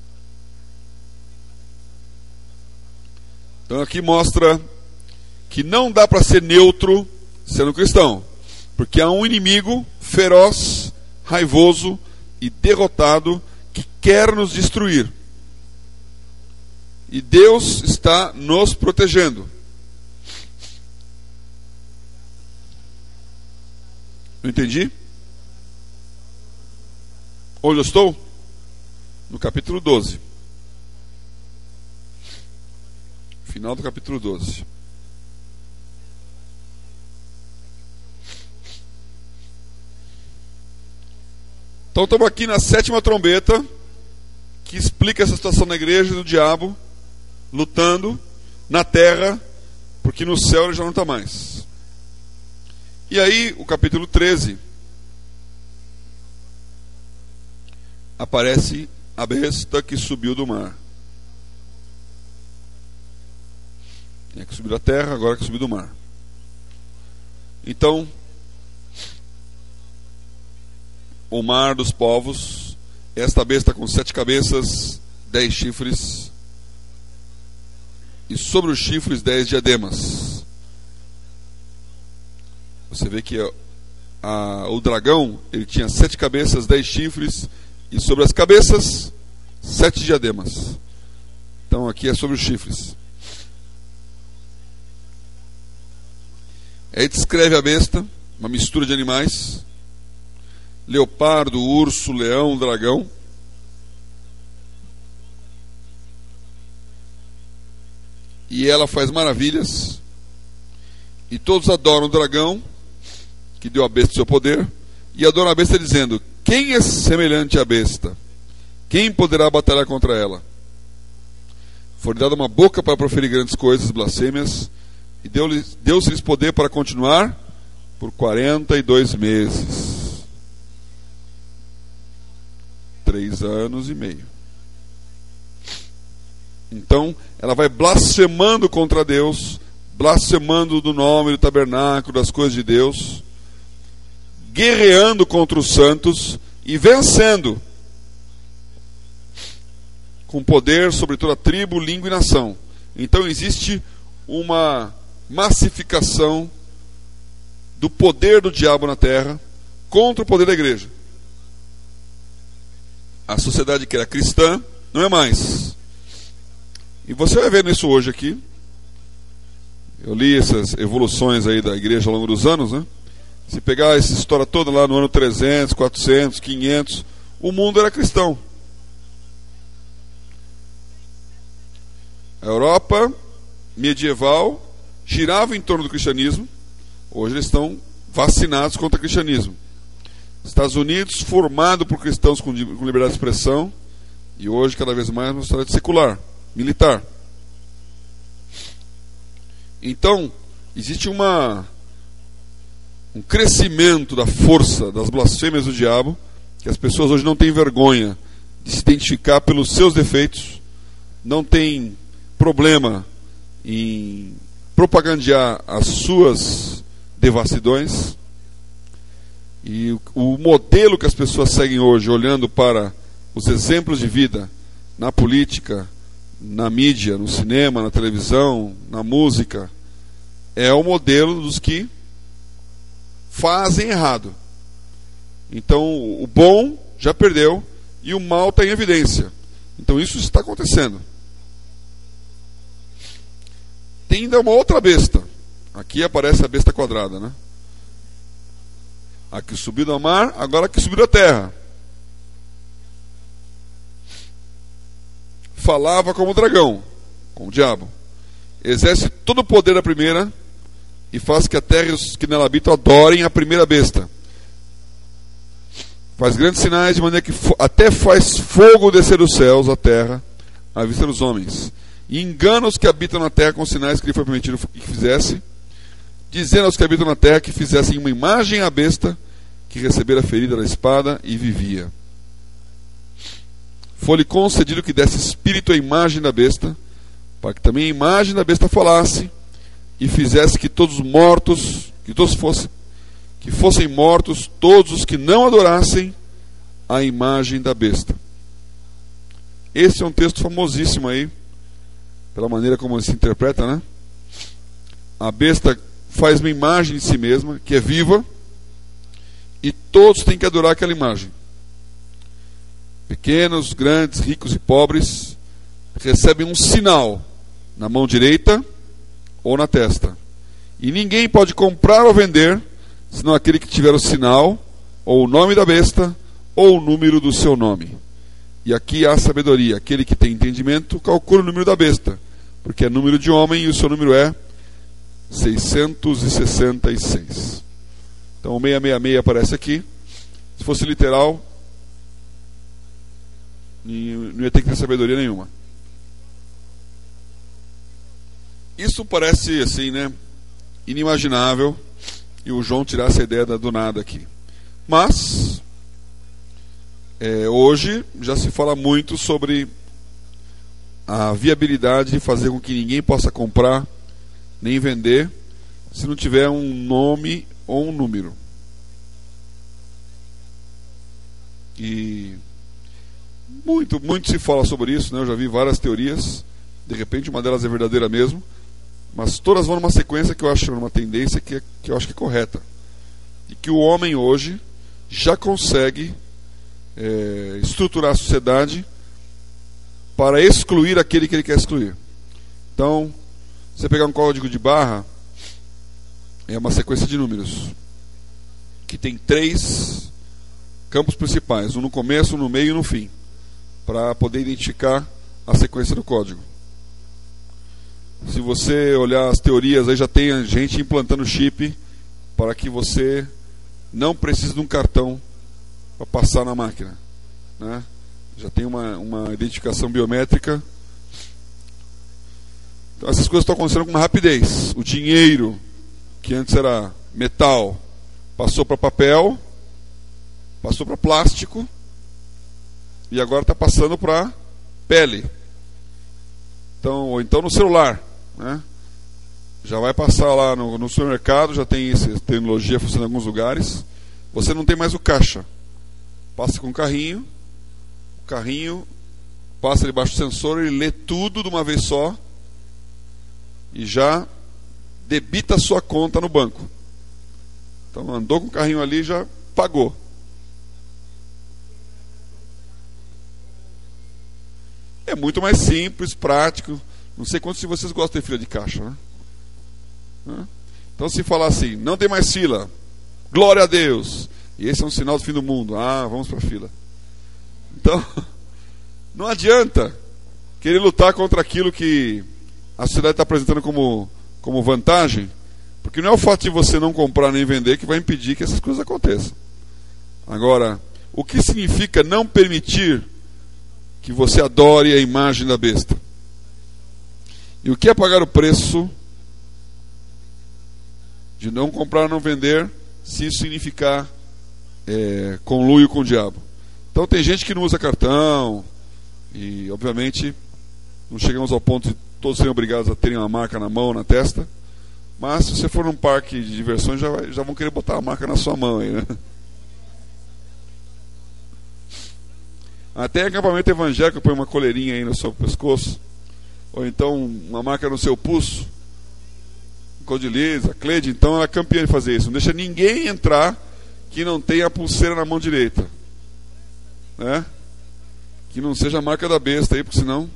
Então aqui mostra que não dá para ser neutro sendo cristão, porque há um inimigo feroz, raivoso e derrotado que quer nos destruir. E Deus está nos protegendo. Não entendi? Onde eu estou? No capítulo doze. Final do capítulo doze. Então estamos aqui na sétima trombeta, que explica essa situação na igreja do diabo lutando na terra, porque no céu ele já não está mais. E aí, o capítulo treze, aparece a besta que subiu do mar. Tinha que subir da terra, agora que subiu do mar. Então, o mar dos povos, esta besta com sete cabeças, dez chifres, e sobre os chifres dez diademas. Você vê que a, a, o dragão, ele tinha sete cabeças, dez chifres, e sobre as cabeças, sete diademas. Então aqui é sobre os chifres. Aí descreve a besta, uma mistura de animais: leopardo, urso, leão, dragão. E ela faz maravilhas, e todos adoram o dragão, que deu à besta o seu poder, e adoram a besta dizendo: quem é semelhante à besta? Quem poderá batalhar contra ela? Foi-lhe dada uma boca para proferir grandes coisas, blasfêmias, e deu-lhes, deu-se-lhes poder para continuar por quarenta e dois meses. Três anos e meio. Então, ela vai blasfemando contra Deus, blasfemando do nome do tabernáculo, das coisas de Deus, guerreando contra os santos e vencendo, com poder sobre toda tribo, língua e nação. Então existe uma massificação do poder do diabo na terra contra o poder da igreja. A sociedade que era cristã não é mais. E você vai vendo isso hoje aqui. Eu li essas evoluções aí da igreja ao longo dos anos, né? Se pegar essa história toda lá no ano trezentos, quatrocentos, quinhentos, o mundo era cristão. A Europa medieval girava em torno do cristianismo. Hoje eles estão vacinados contra o cristianismo. Estados Unidos formado por cristãos com liberdade de expressão, e hoje cada vez mais uma sociedade secular, militar. Então existe uma um crescimento da força das blasfêmias do diabo, que as pessoas hoje não têm vergonha de se identificar pelos seus defeitos, não têm problema em propagandear as suas devassidões. E o, o modelo que as pessoas seguem hoje, olhando para os exemplos de vida na política, na mídia, no cinema, na televisão, na música, é o modelo dos que fazem errado. Então o bom já perdeu e o mal está em evidência. Então isso está acontecendo. Tem ainda uma outra besta. Aqui aparece a besta quadrada, né? A que subiu do mar, agora a que subiu da terra. Falava como o dragão, como o diabo. Exerce todo o poder da primeira e faz que a terra e os que nela habitam adorem a primeira besta. Faz grandes sinais de maneira que até faz fogo descer dos céus à terra à vista dos homens. E engana os que habitam na terra com sinais que lhe foi permitido que fizesse, dizendo aos que habitam na terra que fizessem uma imagem à besta que recebera a ferida da espada e vivia. Foi-lhe concedido que desse espírito à imagem da besta, para que também a imagem da besta falasse e fizesse que todos mortos, que todos fossem, que fossem mortos todos os que não adorassem a imagem da besta. Esse é um texto famosíssimo aí, pela maneira como se interpreta, né? A besta faz uma imagem de si mesma, que é viva, e todos têm que adorar aquela imagem. Pequenos, grandes, ricos e pobres recebem um sinal na mão direita ou na testa. E ninguém pode comprar ou vender senão aquele que tiver o sinal, ou o nome da besta, ou o número do seu nome. E aqui há sabedoria. Aquele que tem entendimento calcula o número da besta, porque é número de homem e o seu número é seiscentos e sessenta e seis. Então o seiscentos e sessenta e seis aparece aqui. Se fosse literal, não ia ter que ter sabedoria nenhuma. Isso parece assim, né, inimaginável, e o João tirasse a ideia do nada aqui. Mas é, hoje já se fala muito sobre a viabilidade de fazer com que ninguém possa comprar nem vender se não tiver um nome ou um número. E muito, muito se fala sobre isso, né? Eu já vi várias teorias. De repente uma delas é verdadeira mesmo, mas todas vão numa sequência que eu acho, numa tendência que, que eu acho que é correta. E que o homem hoje já consegue é, estruturar a sociedade para excluir aquele que ele quer excluir. Então, você pegar um código de barra, é uma sequência de números que tem três campos principais, um no começo, um no meio e no fim, para poder identificar a sequência do código. Se você olhar as teorias, aí já tem gente implantando chip para que você não precise de um cartão para passar na máquina, né? Já tem uma, uma identificação biométrica. Então essas coisas estão acontecendo com uma rapidez. O dinheiro, que antes era metal, passou para papel, passou para plástico, e agora está passando para pele. Então, ou então no celular, né? Já vai passar lá no, no supermercado, já tem essa tecnologia funcionando em alguns lugares. Você não tem mais o caixa. Passa com o carrinho, o carrinho passa debaixo do sensor, ele lê tudo de uma vez só e já debita a sua conta no banco. Então andou com o carrinho ali, já pagou. É muito mais simples, prático. Não sei quantos de vocês gostam de fila de caixa, né? Então se falar assim, não tem mais fila, glória a Deus, e esse é um sinal do fim do mundo, ah, vamos para a fila. Então não adianta querer lutar contra aquilo que a sociedade está apresentando como, como vantagem, porque não é o fato de você não comprar nem vender que vai impedir que essas coisas aconteçam. Agora, o que significa não permitir que você adore a imagem da besta? E o que é pagar o preço de não comprar, não vender, se isso significar é, conluio com o diabo? Então tem gente que não usa cartão, e obviamente não chegamos ao ponto de todos serem obrigados a terem uma marca na mão, na testa, mas se você for num parque de diversões, já, vai, já vão querer botar a marca na sua mão aí, né? Até acampamento evangélico põe uma coleirinha aí no seu pescoço, ou então uma marca no seu pulso. Codilisa, Cleide, então ela é campeã de fazer isso. Não deixa ninguém entrar que não tenha a pulseira na mão direita, né? Que não seja a marca da besta aí, porque senão...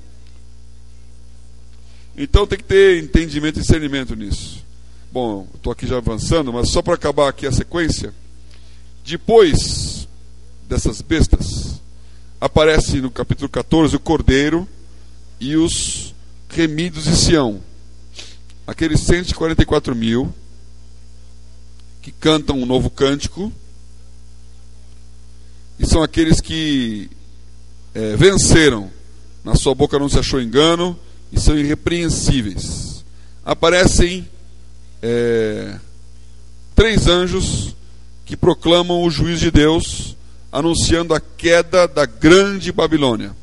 Então tem que ter entendimento e discernimento nisso. Bom, estou aqui já avançando, mas só para acabar aqui a sequência. Depois dessas bestas, aparece no capítulo catorze o cordeiro e os remidos de Sião. Aqueles cento e quarenta e quatro mil que cantam um novo cântico, e são aqueles que é, venceram, na sua boca não se achou engano, e são irrepreensíveis. Aparecem é, três anjos que proclamam o juízo de Deus, anunciando a queda da grande Babilônia.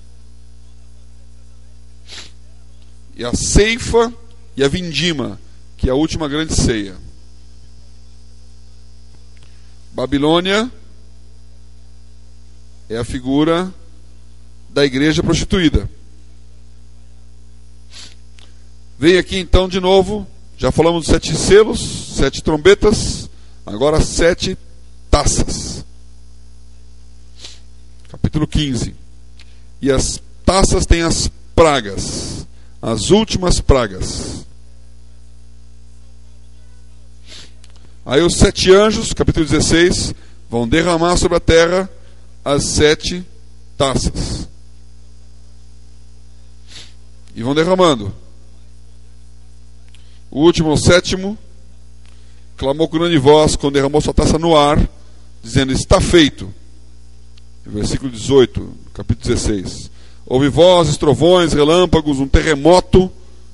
E a ceifa e a vindima, que é a última grande ceia. Babilônia é a figura da igreja prostituída. Vem aqui então de novo, já falamos dos sete selos, sete trombetas, agora sete taças. Capítulo quinze. E as taças têm as pragas, as últimas pragas. Aí os sete anjos, capítulo dezesseis, vão derramar sobre a terra as sete taças. E vão derramando. O último, o sétimo, clamou com grande voz quando derramou sua taça no ar, dizendo: está feito. Versículo dezoito, capítulo dezesseis. Houve vozes, trovões, relâmpagos, um terremoto,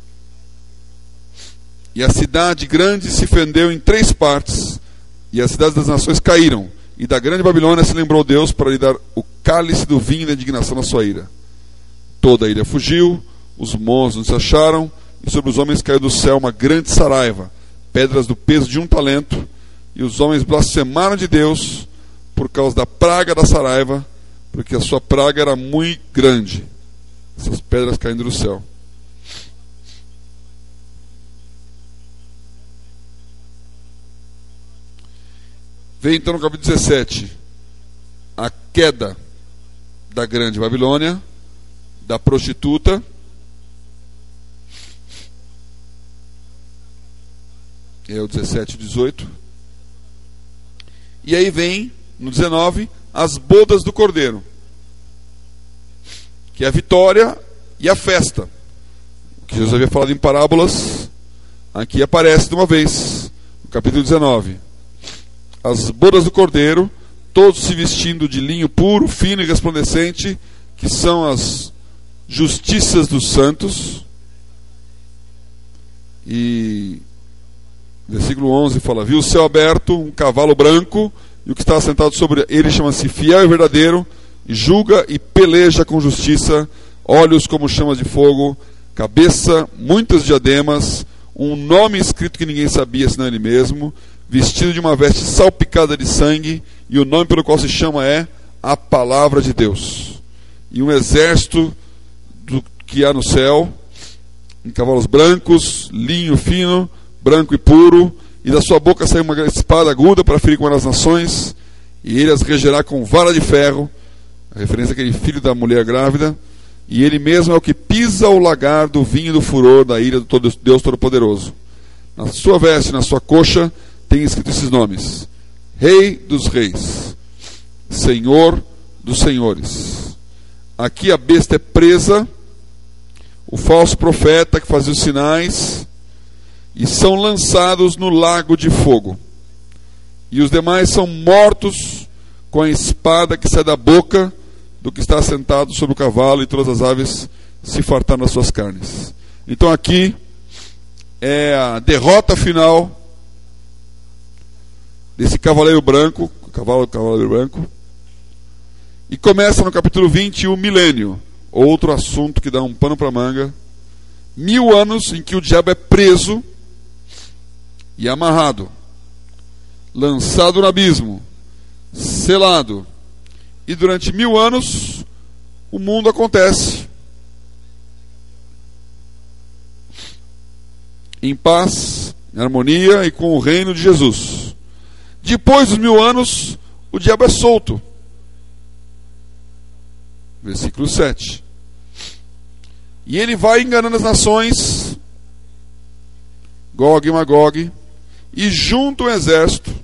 e a cidade grande se fendeu em três partes, e as cidades das nações caíram, e da grande Babilônia se lembrou Deus para lhe dar o cálice do vinho da indignação da sua ira. Toda a ilha fugiu, os monstros se acharam, e sobre os homens caiu do céu uma grande saraiva, pedras do peso de um talento, e os homens blasfemaram de Deus por causa da praga da saraiva, porque a sua praga era muito grande. Essas pedras caindo do céu. Vem então no capítulo dezessete a queda da grande Babilônia, da prostituta, é o dezessete e dezoito. E aí vem, no dezenove, as bodas do Cordeiro, que é a vitória e a festa. O que Jesus havia falado em parábolas, aqui aparece de uma vez, no capítulo dezenove. As bodas do Cordeiro, todos se vestindo de linho puro, fino e resplandecente, que são as justiças dos santos. E versículo onze fala: viu o céu aberto, um cavalo branco, e o que está sentado sobre ele chama-se Fiel e Verdadeiro, e julga e peleja com justiça, olhos como chamas de fogo, cabeça, muitas diademas, um nome escrito que ninguém sabia senão ele mesmo, vestido de uma veste salpicada de sangue, e o nome pelo qual se chama é a Palavra de Deus. E um exército do que há no céu, em cavalos brancos, linho fino, branco e puro, e da sua boca sai uma espada aguda para ferir com as nações, e ele as regerá com vara de ferro, a referência àquele filho da mulher grávida, e ele mesmo é o que pisa o lagar do vinho do furor da ira do Deus Todo-Poderoso. Na sua veste, na sua coxa, tem escrito esses nomes: Rei dos Reis, Senhor dos Senhores. Aqui a besta é presa, o falso profeta que fazia os sinais, e são lançados no lago de fogo. E os demais são mortos com a espada que sai da boca do que está sentado sobre o cavalo, e todas as aves se fartaram das suas carnes. Então aqui é a derrota final desse cavaleiro branco, cavalo, cavaleiro branco, e começa no capítulo vinte o milênio, outro assunto que dá um pano para manga. Mil anos em que o diabo é preso e amarrado, lançado no abismo, selado, e durante mil anos o mundo acontece em paz, em harmonia e com o reino de Jesus. Depois dos mil anos, o diabo é solto. Versículo sete. E ele vai enganando as nações, Gog e Magog, e junta um exército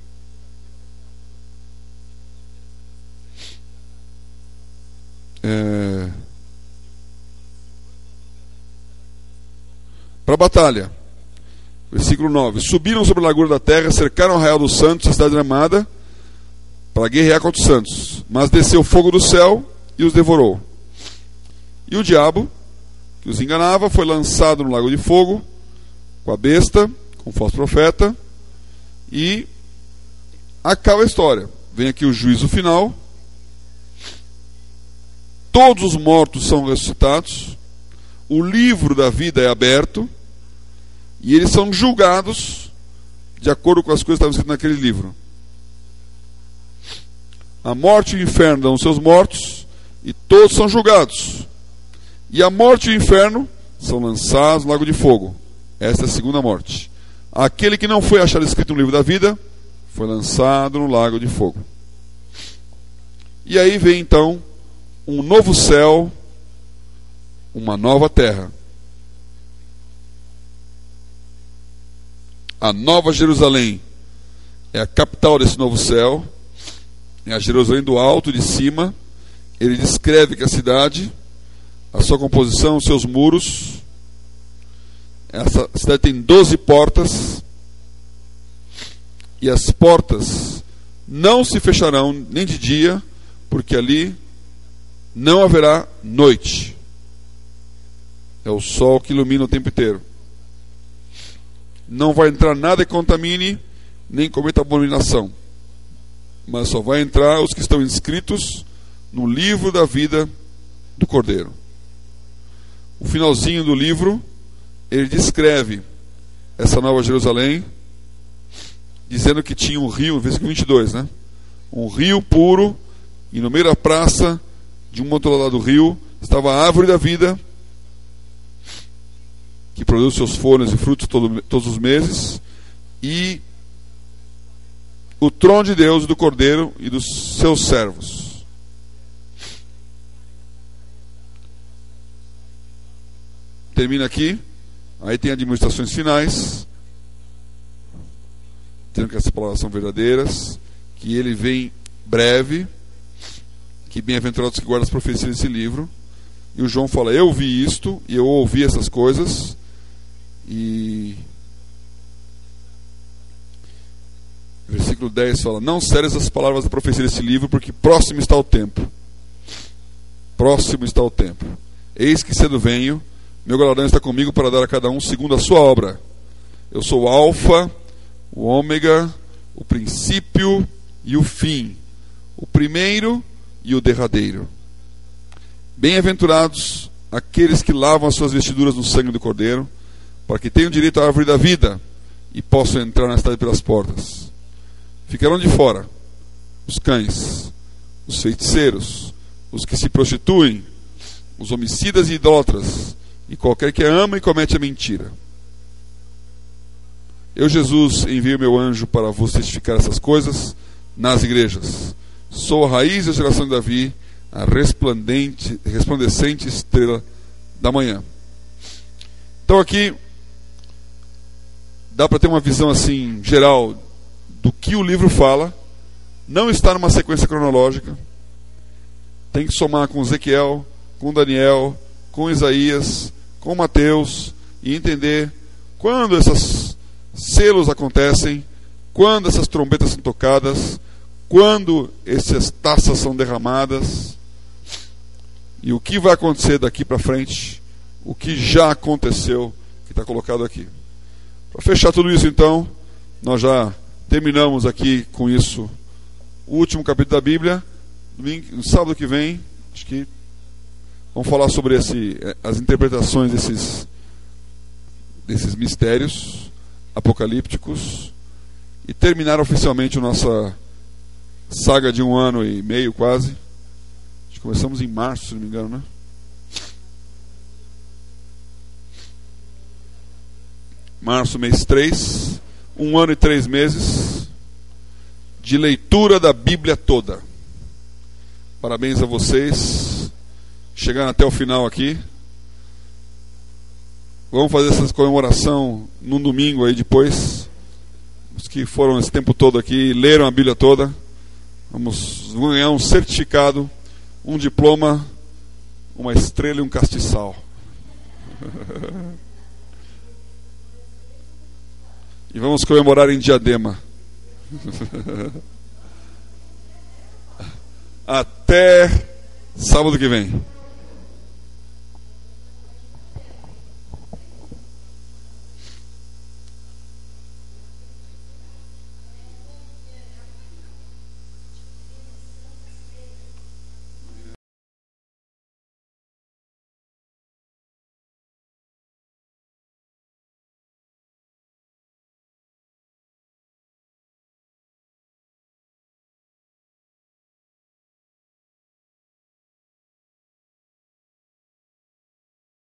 é, para a batalha. Versículo nove. Subiram sobre a largura da terra, cercaram o arraial dos santos, a cidade armada, para guerrear contra os santos. Mas desceu fogo do céu e os devorou. E o diabo, que os enganava, foi lançado no lago de fogo, com a besta, com o falso profeta, e acaba a história. Vem aqui o juízo final. Todos os mortos são ressuscitados, o livro da vida é aberto, e eles são julgados de acordo com as coisas que estavam escritas naquele livro. A morte e o inferno dão os seus mortos, e todos são julgados. E a morte e o inferno são lançados no lago de fogo. Esta é a segunda morte. Aquele que não foi achado escrito no livro da vida foi lançado no lago de fogo. E aí vem então um novo céu, uma nova terra. A Nova Jerusalém é a capital desse novo céu, é a Jerusalém do alto, de cima. Ele descreve que a cidade, a sua composição, os seus muros, essa cidade tem doze portas, e as portas não se fecharão nem de dia, porque ali não haverá noite. É o sol que ilumina o tempo inteiro. Não vai entrar nada que contamine, nem cometa abominação. Mas só vai entrar os que estão inscritos no livro da vida do Cordeiro. O finalzinho do livro, ele descreve essa Nova Jerusalém, dizendo que tinha um rio, versículo vinte e dois, né? Um rio puro, e no meio da praça, de um outro lado do rio, estava a árvore da vida, que produz seus folhas e frutos todo, todos os meses, e o trono de Deus e do Cordeiro e dos seus servos. Termina aqui. Aí tem administrações finais, dizendo que essas palavras são verdadeiras, que ele vem breve, que bem-aventurados que guardam as profecias desse livro. E o João fala: eu vi isto, e eu ouvi essas coisas, e versículo dez fala: não ceres as palavras da profecia desse livro, porque próximo está o tempo. Próximo está o tempo. Eis que cedo venho, meu galardão está comigo para dar a cada um segundo a sua obra. Eu sou o Alfa, o Ômega, o princípio e o fim, o primeiro e o derradeiro. Bem-aventurados aqueles que lavam as suas vestiduras no sangue do Cordeiro, para que tenham direito à árvore da vida e possam entrar na cidade pelas portas. Ficarão de fora os cães, os feiticeiros, os que se prostituem, os homicidas e idólatras, e qualquer que ama e comete a mentira. Eu, Jesus, envio meu anjo para vos testificar essas coisas nas igrejas. Sou a raiz da geração de Davi, a resplandente, resplandecente estrela da manhã. Então aqui dá para ter uma visão assim geral do que o livro fala. Não está numa sequência cronológica. Tem que somar com Ezequiel, com Daniel, com Isaías, com Mateus, e entender quando esses selos acontecem, quando essas trombetas são tocadas, quando essas taças são derramadas, e o que vai acontecer daqui para frente, o que já aconteceu, que está colocado aqui. Para fechar tudo isso, então, nós já terminamos aqui com isso o último capítulo da Bíblia. Domingo, no sábado que vem, acho que vamos falar sobre esse, as interpretações desses, desses mistérios apocalípticos e terminar oficialmente a nossa saga de um ano e meio quase. Acho que começamos em março, se não me engano, né? Março, mês três, um ano e três meses de leitura da Bíblia toda. Parabéns a vocês, chegando até o final aqui. Vamos fazer essa comemoração num domingo aí depois. Os que foram esse tempo todo aqui e leram a Bíblia toda, vamos ganhar um certificado, um diploma, uma estrela e um castiçal. E vamos comemorar em Diadema. Até sábado que vem.